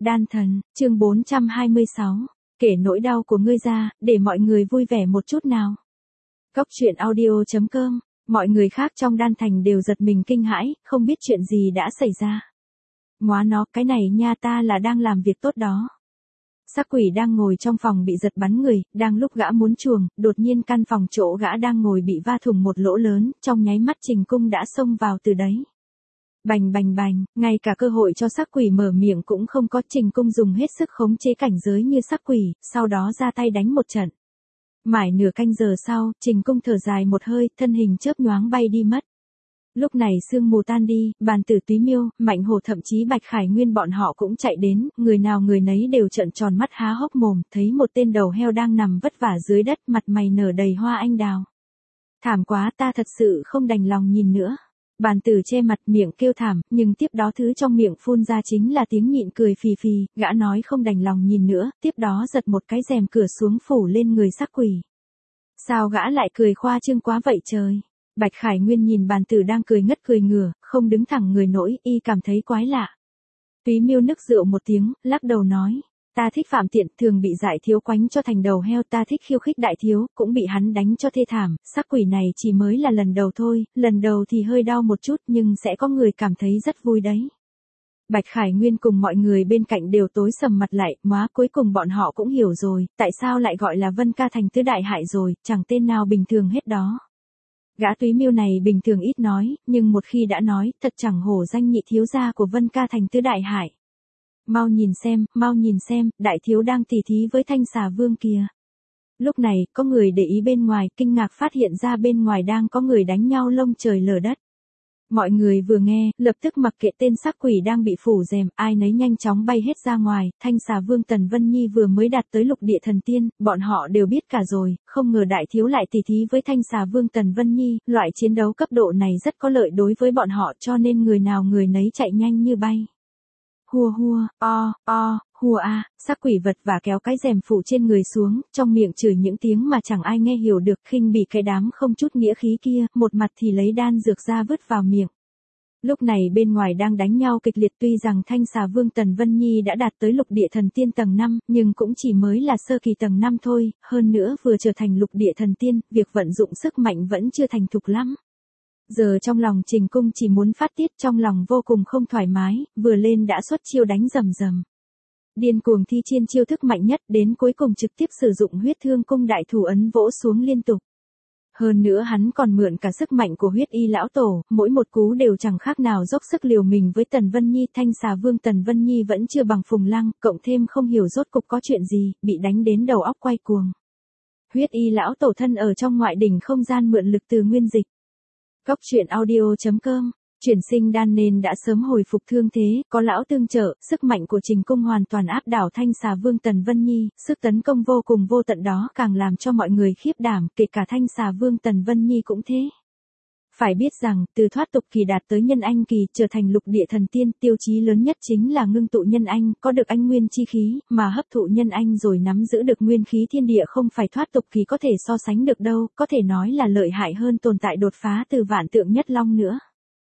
Đan thần, chương 426. Kể nỗi đau của ngươi ra, để mọi người vui vẻ một chút nào. Cốc truyện audio.com. Mọi người khác trong đan thành đều giật mình kinh hãi, không biết chuyện gì đã xảy ra. Móa nó, cái này nha, ta là đang làm việc tốt đó. Sắc quỷ đang ngồi trong phòng bị giật bắn người, đang lúc gã muốn chuồng, đột nhiên căn phòng chỗ gã đang ngồi bị va thủng một lỗ lớn, trong nháy mắt Trình Cung đã xông vào từ đấy. Bành bành bành, ngay cả cơ hội cho sắc quỷ mở miệng cũng không có. Trình Cung dùng hết sức khống chế cảnh giới như sắc quỷ, sau đó ra tay đánh một trận. Mãi nửa canh giờ sau, Trình Cung thở dài một hơi, thân hình chớp nhoáng bay đi mất. Lúc này sương mù tan đi, Bàn Tử Túy Miêu, Mạnh Hổ thậm chí Bạch Khải Nguyên bọn họ cũng chạy đến, người nào người nấy đều trợn tròn mắt há hốc mồm, thấy một tên đầu heo đang nằm vất vả dưới đất, mặt mày nở đầy hoa anh đào. Thảm quá, ta thật sự không đành lòng nhìn nữa. Bàn Tử che mặt miệng kêu thảm, nhưng tiếp đó thứ trong miệng phun ra chính là tiếng nhịn cười phì phì, gã nói không đành lòng nhìn nữa, tiếp đó giật một cái rèm cửa xuống phủ lên người sắc quỷ. Sao gã lại cười khoa trương quá vậy trời? Bạch Khải Nguyên nhìn Bàn Tử đang cười ngất cười ngửa, không đứng thẳng người nổi, y cảm thấy quái lạ. Túy Miêu nức rượu một tiếng, lắc đầu nói, ta thích phạm tiện, thường bị Đại Thiếu quánh cho thành đầu heo, ta thích khiêu khích Đại Thiếu, cũng bị hắn đánh cho thê thảm, sắc quỷ này chỉ mới là lần đầu thôi, lần đầu thì hơi đau một chút nhưng sẽ có người cảm thấy rất vui đấy. Bạch Khải Nguyên cùng mọi người bên cạnh đều tối sầm mặt lại, móa cuối cùng bọn họ cũng hiểu rồi, tại sao lại gọi là Vân Ca Thành tứ đại hại rồi, chẳng tên nào bình thường hết đó. Gã Túy Miêu này bình thường ít nói, nhưng một khi đã nói, thật chẳng hổ danh nhị thiếu gia của Vân Ca Thành tứ đại hại. Mau nhìn xem, Đại Thiếu đang tỉ thí với Thanh Xà Vương kìa. Lúc này, có người để ý bên ngoài, kinh ngạc phát hiện ra bên ngoài đang có người đánh nhau lông trời lở đất. Mọi người vừa nghe, lập tức mặc kệ tên sắc quỷ đang bị phủ rèm, ai nấy nhanh chóng bay hết ra ngoài. Thanh Xà Vương Tần Vân Nhi vừa mới đạt tới lục địa thần tiên, bọn họ đều biết cả rồi, không ngờ Đại Thiếu lại tỉ thí với Thanh Xà Vương Tần Vân Nhi, loại chiến đấu cấp độ này rất có lợi đối với bọn họ, cho nên người nào người nấy chạy nhanh như bay. Hùa hùa, hùa a, sắc quỷ vật và kéo cái rèm phủ trên người xuống, trong miệng chửi những tiếng mà chẳng ai nghe hiểu được, khinh bỉ cái đám không chút nghĩa khí kia, một mặt thì lấy đan dược ra vứt vào miệng. Lúc này bên ngoài đang đánh nhau kịch liệt, tuy rằng Thanh Xà Vương Tần Vân Nhi đã đạt tới lục địa thần tiên tầng 5, nhưng cũng chỉ mới là sơ kỳ tầng 5 thôi, hơn nữa vừa trở thành lục địa thần tiên, việc vận dụng sức mạnh vẫn chưa thành thục lắm. Giờ trong lòng Trình Cung chỉ muốn phát tiết, trong lòng vô cùng không thoải mái, vừa lên đã xuất chiêu đánh rầm rầm. Điên cuồng thi chiên chiêu thức mạnh nhất, đến cuối cùng trực tiếp sử dụng huyết thương cung đại thủ ấn vỗ xuống liên tục. Hơn nữa hắn còn mượn cả sức mạnh của huyết y lão tổ, mỗi một cú đều chẳng khác nào dốc sức liều mình với Tần Vân Nhi. Thanh Xà Vương Tần Vân Nhi vẫn chưa bằng Phùng Lăng, cộng thêm không hiểu rốt cục có chuyện gì, bị đánh đến đầu óc quay cuồng. Huyết y lão tổ thân ở trong ngoại đỉnh không gian mượn lực từ nguyên dịch. Cốc truyện audio.com. Chuyển sinh đan nên đã sớm hồi phục thương thế, có lão tương trợ, sức mạnh của Trình Cung hoàn toàn áp đảo Thanh Xà Vương Tần Vân Nhi, sức tấn công vô cùng vô tận đó càng làm cho mọi người khiếp đảm, kể cả Thanh Xà Vương Tần Vân Nhi cũng thế. Phải biết rằng, từ thoát tục kỳ đạt tới nhân anh kỳ, trở thành lục địa thần tiên, tiêu chí lớn nhất chính là ngưng tụ nhân anh, có được anh nguyên chi khí, mà hấp thụ nhân anh rồi nắm giữ được nguyên khí thiên địa không phải thoát tục kỳ có thể so sánh được đâu, có thể nói là lợi hại hơn tồn tại đột phá từ vạn tượng nhất long nữa.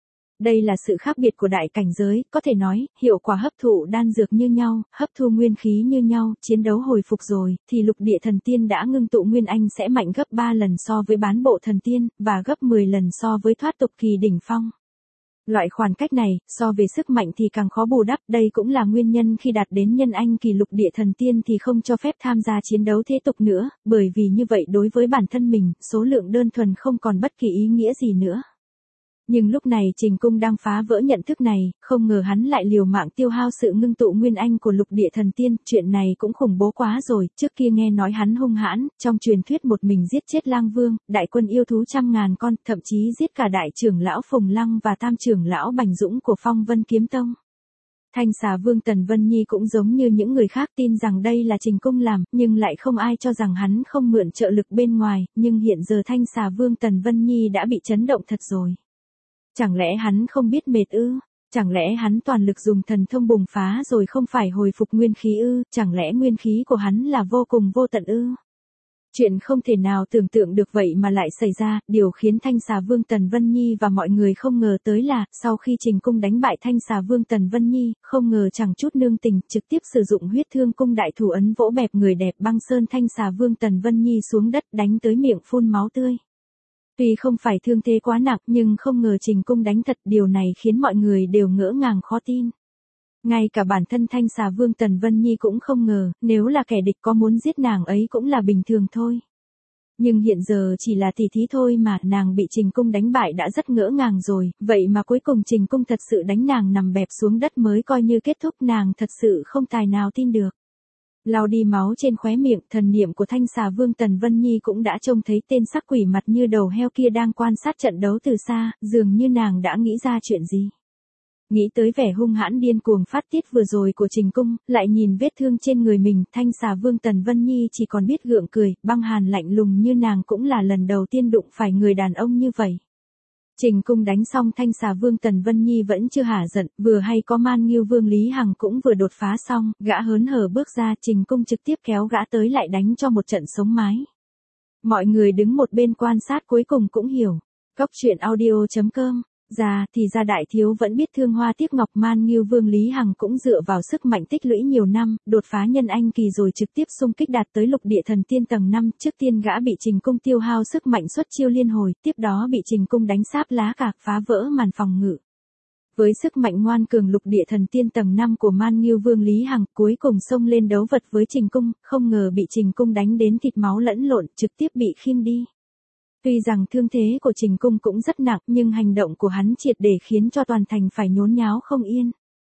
Đây là sự khác biệt của đại cảnh giới, có thể nói, hiệu quả hấp thụ đan dược như nhau, hấp thu nguyên khí như nhau, chiến đấu hồi phục rồi, thì lục địa thần tiên đã ngưng tụ nguyên anh sẽ mạnh gấp 3 lần so với bán bộ thần tiên, và gấp 10 lần so với thoát tục kỳ đỉnh phong. Loại khoảng cách này, so về sức mạnh thì càng khó bù đắp, đây cũng là nguyên nhân khi đạt đến nhân anh kỳ lục địa thần tiên thì không cho phép tham gia chiến đấu thế tục nữa, bởi vì như vậy đối với bản thân mình, số lượng đơn thuần không còn bất kỳ ý nghĩa gì nữa. Nhưng lúc này Trình Cung đang phá vỡ nhận thức này, không ngờ hắn lại liều mạng tiêu hao sự ngưng tụ nguyên anh của lục địa thần tiên, chuyện này cũng khủng bố quá rồi, trước kia nghe nói hắn hung hãn, trong truyền thuyết một mình giết chết lang vương, đại quân yêu thú 100.000 con, thậm chí giết cả đại trưởng lão Phùng Lăng và tam trưởng lão Bành Dũng của Phong Vân Kiếm Tông. Thanh Xà Vương Tần Vân Nhi cũng giống như những người khác tin rằng đây là Trình Cung làm, nhưng lại không ai cho rằng hắn không mượn trợ lực bên ngoài, nhưng hiện giờ Thanh Xà Vương Tần Vân Nhi đã bị chấn động thật rồi. Chẳng lẽ hắn không biết mệt ư? Chẳng lẽ hắn toàn lực dùng thần thông bùng phá rồi không phải hồi phục nguyên khí ư? Chẳng lẽ nguyên khí của hắn là vô cùng vô tận ư? Chuyện không thể nào tưởng tượng được vậy mà lại xảy ra, điều khiến Thanh Xà Vương Tần Vân Nhi và mọi người không ngờ tới là, sau khi Trình Cung đánh bại Thanh Xà Vương Tần Vân Nhi, không ngờ chẳng chút nương tình, trực tiếp sử dụng huyết thương cung đại thủ ấn vỗ bẹp người đẹp băng sơn Thanh Xà Vương Tần Vân Nhi xuống đất đánh tới miệng phun máu tươi. Tuy không phải thương thế quá nặng nhưng không ngờ Trình Cung đánh thật, điều này khiến mọi người đều ngỡ ngàng khó tin. Ngay cả bản thân Thanh Xà Vương Tần Vân Nhi cũng không ngờ, nếu là kẻ địch có muốn giết nàng ấy cũng là bình thường thôi. Nhưng hiện giờ chỉ là tỉ thí thôi mà, nàng bị Trình Cung đánh bại đã rất ngỡ ngàng rồi, vậy mà cuối cùng Trình Cung thật sự đánh nàng nằm bẹp xuống đất mới coi như kết thúc, nàng thật sự không tài nào tin được. Lau đi máu trên khóe miệng, thần niệm của Thanh Xà Vương Tần Vân Nhi cũng đã trông thấy tên sắc quỷ mặt như đầu heo kia đang quan sát trận đấu từ xa, dường như nàng đã nghĩ ra chuyện gì. Nghĩ tới vẻ hung hãn điên cuồng phát tiết vừa rồi của Trình Cung, lại nhìn vết thương trên người mình, Thanh Xà Vương Tần Vân Nhi chỉ còn biết gượng cười, băng hàn lạnh lùng như nàng cũng là lần đầu tiên đụng phải người đàn ông như vậy. Trình Cung đánh xong Thanh Xà Vương Tần Vân Nhi vẫn chưa hả giận, vừa hay có Man Ngưu Vương Lý Hằng cũng vừa đột phá xong, gã hớn hở bước ra, Trình Cung trực tiếp kéo gã tới lại đánh cho một trận sống mái. Mọi người đứng một bên quan sát cuối cùng cũng hiểu. Cóc truyện audio.com thì ra đại thiếu vẫn biết thương hoa tiếc ngọc. Man Ngưu Vương Lý Hằng cũng dựa vào sức mạnh tích lũy nhiều năm, đột phá nhân anh kỳ rồi trực tiếp xung kích đạt tới lục địa thần tiên tầng 5, trước tiên gã bị Trình Cung tiêu hao sức mạnh xuất chiêu liên hồi, tiếp đó bị Trình Cung đánh sáp lá cạc phá vỡ màn phòng ngự. Với sức mạnh ngoan cường lục địa thần tiên tầng 5 của Man Ngưu Vương Lý Hằng, cuối cùng xông lên đấu vật với Trình Cung, không ngờ bị Trình Cung đánh đến thịt máu lẫn lộn, trực tiếp bị khiêng đi. Tuy rằng thương thế của Trình Cung cũng rất nặng nhưng hành động của hắn triệt để khiến cho toàn thành phải nhốn nháo không yên.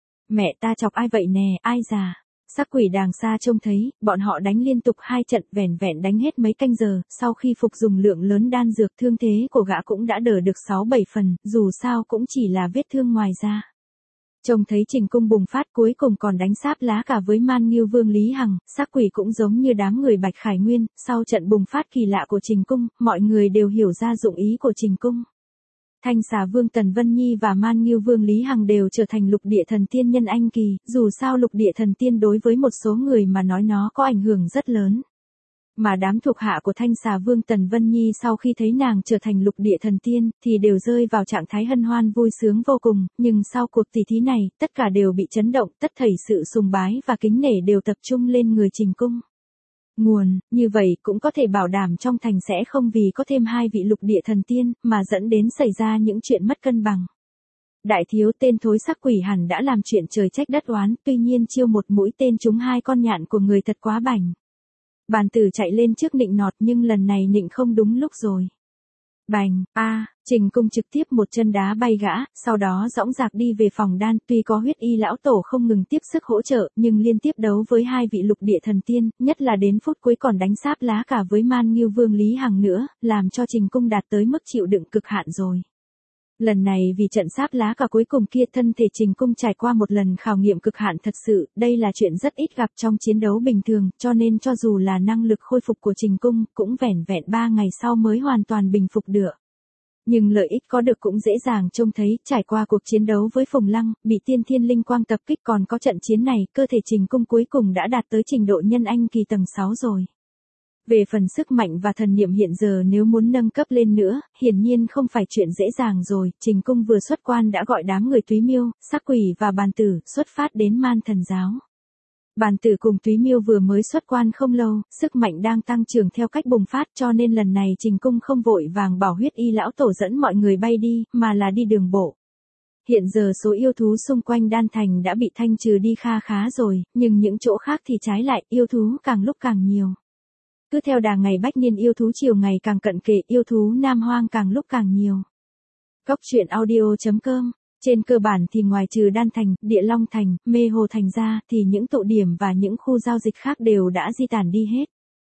Mẹ ta chọc ai vậy nè, ai già? Sắc quỷ đàng xa trông thấy, bọn họ đánh liên tục 2 trận vẻn vẹn đánh hết mấy canh giờ, sau khi phục dùng lượng lớn đan dược thương thế của gã cũng đã đỡ được 6-7 phần, dù sao cũng chỉ là vết thương ngoài da. Trông thấy Trình Cung bùng phát cuối cùng còn đánh sáp lá cả với Man Ngưu Vương Lý Hằng, sắc quỷ cũng giống như đám người Bạch Khải Nguyên, sau trận bùng phát kỳ lạ của Trình Cung, mọi người đều hiểu ra dụng ý của Trình Cung. Thanh Xà Vương Tần Vân Nhi và Man Ngưu Vương Lý Hằng đều trở thành lục địa thần tiên nhân anh kỳ, dù sao lục địa thần tiên đối với một số người mà nói nó có ảnh hưởng rất lớn. Mà đám thuộc hạ của Thanh Xà Vương Tần Vân Nhi sau khi thấy nàng trở thành lục địa thần tiên, thì đều rơi vào trạng thái hân hoan vui sướng vô cùng, nhưng sau cuộc tỷ thí này, tất cả đều bị chấn động, tất thảy sự sùng bái và kính nể đều tập trung lên người Trình Cung. Như vậy cũng có thể bảo đảm trong thành sẽ không vì có thêm 2 vị lục địa thần tiên, mà dẫn đến xảy ra những chuyện mất cân bằng. Đại thiếu tên thối sắc quỷ hẳn đã làm chuyện trời trách đất oán, tuy nhiên chiêu một mũi tên trúng 2 con nhạn của người thật quá bảnh. Bàn tử chạy lên trước nịnh nọt nhưng lần này nịnh không đúng lúc rồi. Bành, Trình Cung trực tiếp một chân đá bay gã, sau đó dõng dạc đi về phòng đan, tuy có huyết y lão tổ không ngừng tiếp sức hỗ trợ, nhưng liên tiếp đấu với 2 vị lục địa thần tiên, nhất là đến phút cuối còn đánh sáp lá cả với Man Ngưu Vương Lý Hằng nữa, làm cho Trình Cung đạt tới mức chịu đựng cực hạn rồi. Lần này vì trận sáp lá cả cuối cùng kia, thân thể Trình Cung trải qua một lần khảo nghiệm cực hạn thật sự, đây là chuyện rất ít gặp trong chiến đấu bình thường, cho nên cho dù là năng lực khôi phục của Trình Cung, cũng vẻn vẹn 3 ngày sau mới hoàn toàn bình phục được. Nhưng lợi ích có được cũng dễ dàng trông thấy, trải qua cuộc chiến đấu với Phùng Lăng, bị tiên thiên linh quang tập kích, còn có trận chiến này, cơ thể Trình Cung cuối cùng đã đạt tới trình độ nhân anh kỳ tầng 6 rồi. Về phần sức mạnh và thần niệm hiện giờ nếu muốn nâng cấp lên nữa, hiển nhiên không phải chuyện dễ dàng rồi, Trình Cung vừa xuất quan đã gọi đám người Túy Miêu, Sắc Quỷ và Bàn Tử, xuất phát đến Man Thần Giáo. Bàn Tử cùng Túy Miêu vừa mới xuất quan không lâu, sức mạnh đang tăng trưởng theo cách bùng phát, cho nên lần này Trình Cung không vội vàng bảo huyết y lão tổ dẫn mọi người bay đi, mà là đi đường bộ. Hiện giờ số yêu thú xung quanh đan thành đã bị thanh trừ đi kha khá rồi, nhưng những chỗ khác thì trái lại, yêu thú càng lúc càng nhiều. Cứ theo đà ngày bách niên yêu thú chiều ngày càng cận kề, yêu thú nam hoang càng lúc càng nhiều. Cóc truyện audio.com. Trên cơ bản thì ngoài trừ đan thành, địa long thành, mê hồ thành ra, thì những tụ điểm và những khu giao dịch khác đều đã di tản đi hết.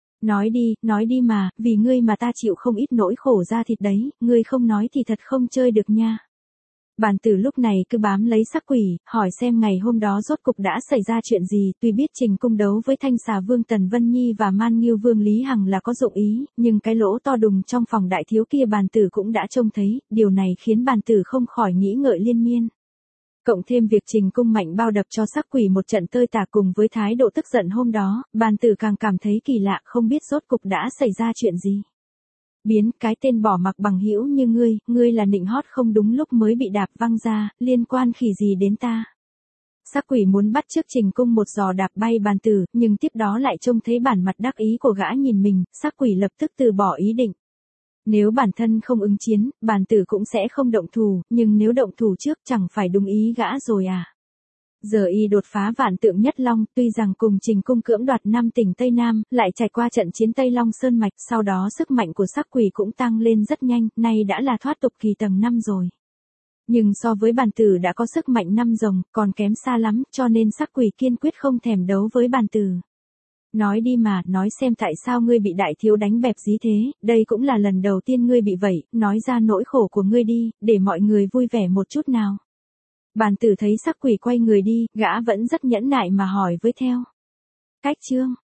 Nói đi mà, vì ngươi mà ta chịu không ít nỗi khổ ra thịt đấy, ngươi không nói thì thật không chơi được nha. Bàn Tử lúc này cứ bám lấy Sắc Quỷ, hỏi xem ngày hôm đó rốt cục đã xảy ra chuyện gì, tuy biết Trình Cung đấu với Thanh Xà Vương Tần Vân Nhi và Man Ngưu Vương Lý Hằng là có dụng ý, nhưng cái lỗ to đùng trong phòng đại thiếu kia Bàn Tử cũng đã trông thấy, điều này khiến Bàn Tử không khỏi nghĩ ngợi liên miên. Cộng thêm việc Trình Cung Mạnh bao đập cho Sắc Quỷ một trận tơi tả cùng với thái độ tức giận hôm đó, bàn tử càng cảm thấy kỳ lạ, không biết rốt cục đã xảy ra chuyện gì. Biến, cái tên bỏ mặc bằng hữu như ngươi là nịnh hót không đúng lúc mới bị đạp văng ra, liên quan khỉ gì đến ta. Sắc Quỷ muốn bắt trước Trình Cung một giò đạp bay bàn tử, nhưng tiếp đó lại trông thấy bản mặt đắc ý của gã nhìn mình, Sắc Quỷ lập tức từ bỏ ý định. Nếu bản thân không ứng chiến, bàn tử cũng sẽ không động thủ, nhưng nếu động thủ trước chẳng phải đúng ý gã rồi à. Giờ y đột phá vạn tượng nhất long, tuy rằng cùng Trình Cung cưỡng đoạt 5 tỉnh Tây Nam, lại trải qua trận chiến Tây Long Sơn Mạch, sau đó sức mạnh của Sắc Quỷ cũng tăng lên rất nhanh, nay đã là thoát tục kỳ tầng 5 rồi. Nhưng so với bàn tử đã có sức mạnh 5 rồng, còn kém xa lắm, cho nên Sắc Quỷ kiên quyết không thèm đấu với bàn tử. Nói đi mà, nói xem tại sao ngươi bị đại thiếu đánh bẹp dí thế, đây cũng là lần đầu tiên ngươi bị vậy, nói ra nỗi khổ của ngươi đi, để mọi người vui vẻ một chút nào. Bàn tử thấy Sắc Quỷ quay người đi, gã vẫn rất nhẫn nại mà hỏi với theo. Cách chương.